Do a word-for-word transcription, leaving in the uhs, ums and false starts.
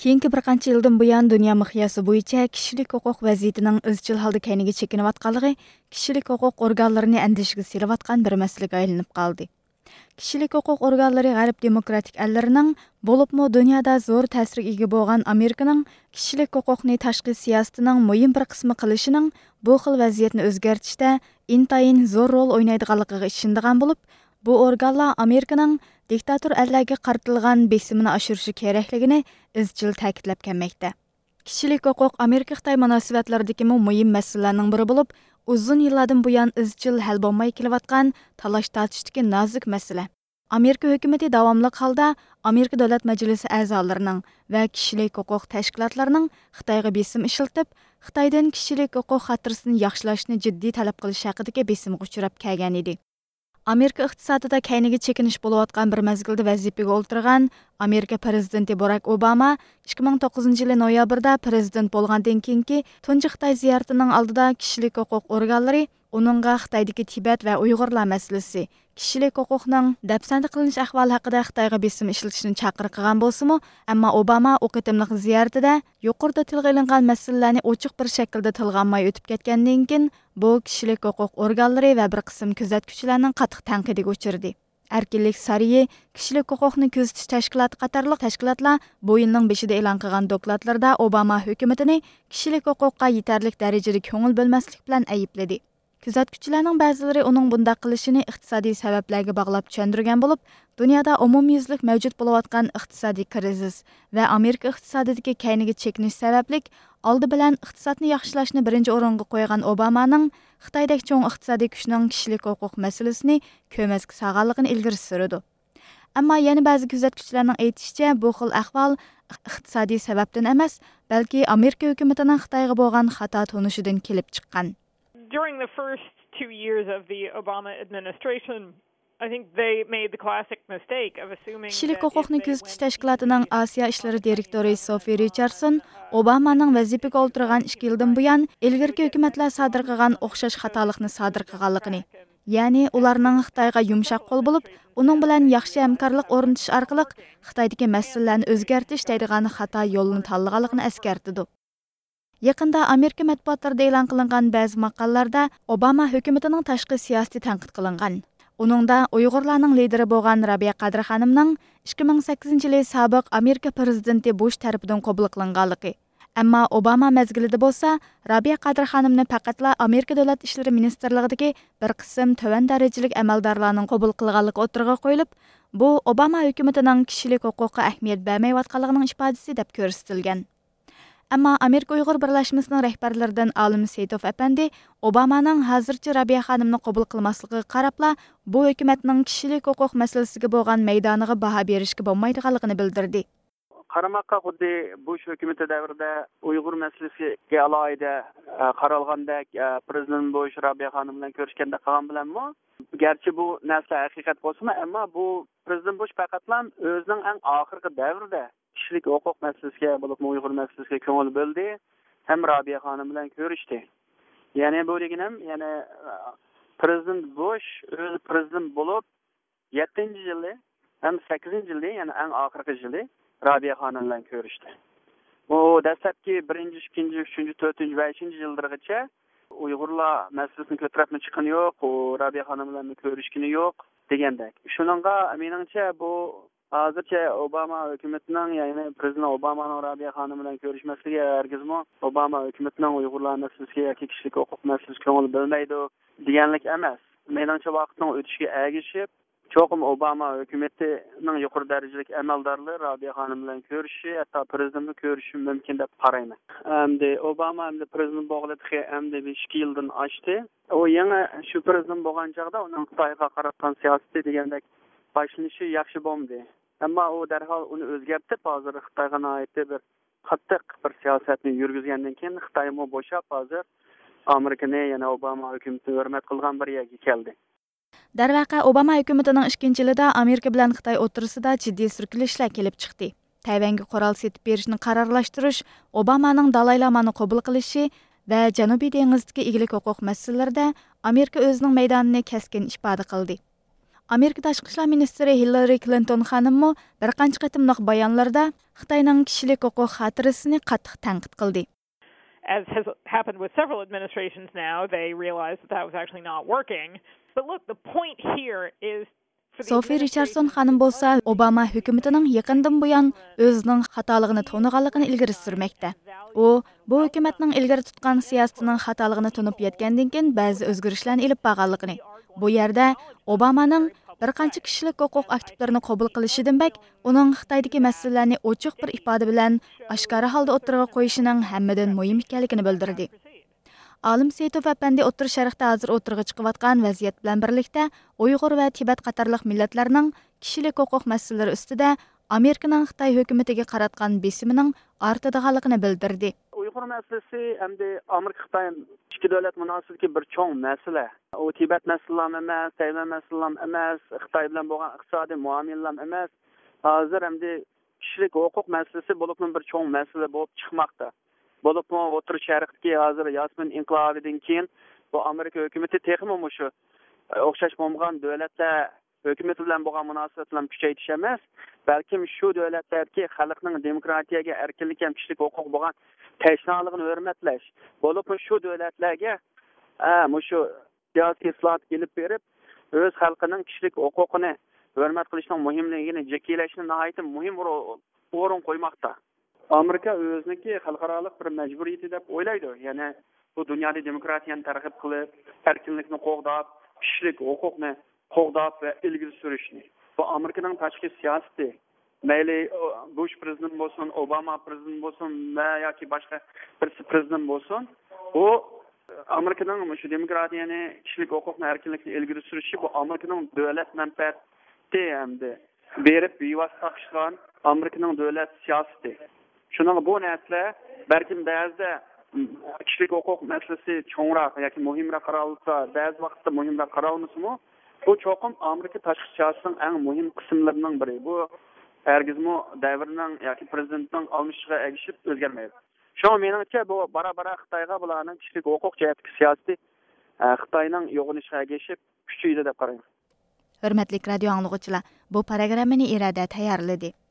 Keyingi bir qancha yildan buyon dunyo miqyosi bo'yicha kishilik huquq vaziyatining izchil holda kayniga chekinayotganligi kishilik huquq organlarini andishiga selayotgan bir masalaga aylanib qoldi. Kishilik huquq organlari g'arb demokratik ellarining bo'libmi dunyoda zo'r ta'sirga ega bo'lgan Amerikaning kishilik huquqni tashqi siyosatining muhim bir qismi qilishining bu xil vaziyatni o'zgartirishda intayin zo'r rol o'ynaydiganligiga ishonadigan bo'lib, bu organlar Amerikaning diktator ellarga qaratilgan besimini oshirishi kerakligini izchil ta'kidlab kelmoqda. Kishilik huquq Amerika-Xitoy munosabatlaridagi muhim masalalarning biri bo'lib, uzun yillardan buyon izchil hal bo'lmay kelayotgan talash-tortishdagi nozik masala. Amerika hukumati davomli holda Amerika Davlat Majlisi a'zolarining va kishilik huquq tashkilotlarining Xitoyga besim ishlatib, Xitoydan kishilik huquq xotirasini yaxshilashni jiddiy talab qilish haqidagi besimga uchrab kelgan edi. Amerika iqtisodida kayniga chekinish bo'layotgan bir mezgilda vazifaga o'ltirgan Amerika prezidenti Barack Obama ikki ming to'qqizinchi yil noyabrda prezident bo'lgandan keyingi tunji Xitoy ziyoratining oldida kishilik huquq organlari uningga Xitoydagi Tibet va Uyg'urlar masalasi, kishilik huquqning dafsanda qilinish ahvoli haqida Xitoyga besim ishlatishni chaqirgan bo'lsa-mu, ammo Obama o qitimliq ziyoratida yuqorida tilga olingan masalalarni ochiq bir shaklda tilga olmay o'tib ketgandan keyin bu kishilik huquq organlari va bir qism kuzatuvchilarning qattiq tanqidiga uchirdi. Erkinlik sariyi, kishilik huquqni kuzatish tashkiloti qatorliq tashkilotlar bu yilning beshida e'lon qilgan dokladlarda Obama hukumatini kishilik huquqqa yetarli darajada ko'ngil bo'lmaslik bilan aybladi. Kuzatuvchilarning ba'zilari uning bunday qilishini iqtisodiy sabablarga bog'lab tushuntirgan bo'lib, dunyoda umumyuzlik mavjud bo'layotgan iqtisodiy krizis va Amerika iqtisodidagi kayniga chekinish sababli oldi bilan iqtisodni yaxshilashni birinchi o'ringa qo'ygan Obamaning Xitoydagi cho'ng iqtisodiy kuchning kishilik huquq masalasini ko'mazga solganligini ilgari surdi. Ammo yana ba'zi kuzatuvchilarning aytishicha, bu xil ahvol iqtisodiy sababdan emas, balki Amerika hukumatining Xitoyga bo'lgan xato tonishidan kelib chiqqan. During the first two years of the Obama administration, I think they made the classic mistake of assuming Kishilik huquqni kuzatish tashkilotining Osiyo ishlari direktori Sophie Richardson Obamaning vazifaga o'ltirgan ikki yildan buyon ilgirki hukumatlar sodir qilgan o'xshash xatolikni sodir qilganligini, ya'ni ularning Xitoyga yumshoq qo'l bo'lib, uning bilan yaxshi hamkorlik o'rnatish orqali Xitoydagi masalalarni o'zgartirish deydigan xato yo'lini tanlaganligini eskartdi. Yaqinda Amerika matbuotlarida e'lon qilingan ba'zi maqolalarda Obama hukumatining tashqi siyosati tanqid qilingan. Uningda Uyg'urlarning lideri bo'lgan Rabiya Qadri xonimning ikki ming sakkizinchi yil sobiq Amerika prezidenti Bush tarafidan qabul qilinganligi. Ammo Obama mezgilida bo'lsa, Rabiya Qadri xonimni faqatla Amerika Davlat ishlari ministrligidagi bir qism to'van darajalik amaldorlarning qabul qilganligi o'tirg'a qo'yilib, bu Obama hukumatining kishilik huquqqa ahamiyat bermayotganligining ifodasi deb ko'rsatilgan. Ammo Amerika Uyg'ur birlashmasining rahbarlaridan Alim Seyitov apandi Obamaning hozircha Rabiya xonimni qabul qilmasligiga qarabla bu hukumatning kishilik huquq masalasiga bo'lgan maydoniga baho berishga bo'lmaydiganligini bildirdi. Qaramoqqa xuddi Bush hukumati davrida Uyg'ur masalasiga alohida qaralgandek prezident Bush Rabiya xonim bilan ko'rishganda qilgan bilanmi? Garchi bu narsa haqiqat bo'lsa-mu, ammo bu prezident Bush faqatlan o'zining eng oxirgi davrida kishilik huquq masalasiga bo'lib Uyg'ur masalasiga ko'ngil bo'ldi, ham Rabiya xonim bilan ko'rishdi. Ya'ni bu deganim, ya'ni prezident Bush o'zi prezident bo'lib yettinchi yili ham sakkizinchi yilda, ya'ni eng oxirgi yili Rabiya xonim bilan ko'rishdi. Bu dastlabki birinchi, ikkinchi, uchinchi, to'rtinchi va beshinchi yillargacha Uyg'urlar masalasini ko'tarib chiqqani yo'q, Rabiya xonim bilan ko'rishgani yo'q degandek. Shuningga meningcha bu hozircha Obama hukumatining, ya'ni prezident Obamaning Rabiya xonim bilan ko'rishmasligi hargizmi Obama hukumatining Uyg'urlar masalasiga yoki kishilik huquq masalasiga ko'ngil bo'lmaydi deganlik emas. Meningcha vaqtning o'tishiga ergashib, cho'qim Obama hukumatining yuqori darajalik amaldorlari Rabiya xonim bilan ko'rishi, hatto prezidentni ko'rishi mumkin deb qarayman. Endi Obama endi prezident bo'lg'iligi endi ikki yildan oshdi. U yana shu prezident bo'lgan chog'da uning Xitoyga qaratgan siyosati degandek boshlanishi yaxshi bo'lmadi. Ammo u darhol uni o'zgartirib, hozir Xitoyga oid bir qattiq bir siyosatni yurgizgandan keyin Xitoymo bo'shab hozir Amerikani, yana Obama hukumatini hurmat qilgan bir yerga keldi. Darvaqa Obama hukumatining ikkinchi yilida Amerika bilan Xitoy o'tirisida jiddiy surkilishlar kelib chiqdi. Tayvanga qurol setib berishni qarorlashtirish, Obamaning Dalay Lamani qabul qilishi va Janubiy dengizdagi egalik huquq masalalarida Amerika o'zining maydonini keskin ifoda qildi. Amerika Tashqi ishlar ministri Hillary Clinton xonimmi bir qancha qatimliq bayonlarda Xitoyning kishilik huquq xotirasini qattiq tanqid qildi. As has happened with several administrations now, they realized that that was actually not working. But look, the point here is Sophie Richardson xanım bolsa Obama hökumətinin yaqından buyan özünün xataligini to'niganligini ilgari surmoqda. U bu hökumətning ilgari tutgan siyosatining xataligini tunib yetgandan keyin ba'zi o'zgarishlarni ilib borganligini. Bu yerda Obamaning bir qancha kishilik huquq aktivlarini qabul qilishidan bak, uning Xitoydagi masalalarni ochiq bir ifoda bilan oshkora holda o'tirg'a qo'yishining hammadan muhim ekanligini bildirdi. Alim Seyitov apandi O'rta Sharqda hozir o'tirg'a chiqayotgan vaziyat bilan birlikda Uyg'ur va Tibet qatorliq millatlarning kishilik huquq masalalari ustida Amerikaning Xitoy hukumatiga qaratgan besimining ortadiganligini bildirdi. Uyg'ur masalasi hamda Amerika Xitoy ikki davlat munosabatidagi bir cho'ng masala. U Tibet masalasi emas, Tayvan masalasi emas, Xitoy bilan bo'lgan iqtisodiy muomalalar emas. Hozir hamda kishilik huquq masalasi bo'lib bir cho'ng masala bo'lib chiqmoqda. Bo'lib O'rta Sharqdagi hozir Yasmin inqilobidan keyin bu Amerika hukumati texmi shu o'xshash bo'lmagan davlatlar hukumati bilan bo'lgan munosabatlarni kuchaytirish emas, balkim shu davlatlardagi xalqning demokratiyaga, erkinlikka, kishilik huquq bo'lgan tashnaligini hurmatlash. Bo'lib shu davlatlarga shu siyosiy islohot kelib berib, o'z xalqining kishilik huquqini hurmat qilishning muhimligini jekilashni nihoyatda muhim o'rin qo'ymoqda. Amerika o'ziniki xalqaro bir majburiyati deb o'ylaydi. Ya'ni bu dunyoda demokratiyani targ'ib qilib, erkinlikni qo'g'dab, kishilik huquqni qo'g'dab va ilgari surishni. Bu Amerikaning tashqi siyosati. Mayli Bush prezident bo'lsin, Obama prezident bo'lsin, va yoki boshqa bir prezident bo'lsin, u Amerikaning shu demokratiyani, kishilik huquqni, erkinlikni ilgari surishi bu Amerikaning davlat manfaati hamda berib bevosita taqishgan Amerikaning davlat siyosati. Shuning bu narsa balkim ba'zida kishilik huquq masalasi cho'ngroq yoki muhimroq qaralsa, ba'zi vaqtda muhimroq qaralmasmi, bu cho'qim Amerika tashqi siyosatining eng muhim qismlarining biri. Bu hargizmi davrning yoki prezidentning almishiga egishib o'zgarmaydi. Shu meningcha bu bara-bara Xitoyga bularning kishilik huquq jihatdagi siyosati Xitoyning yo'g'inishiga egishib kuchaydi deb qarayman. Hurmatli radio anglovchilar, bu programmani irada tayyorladi.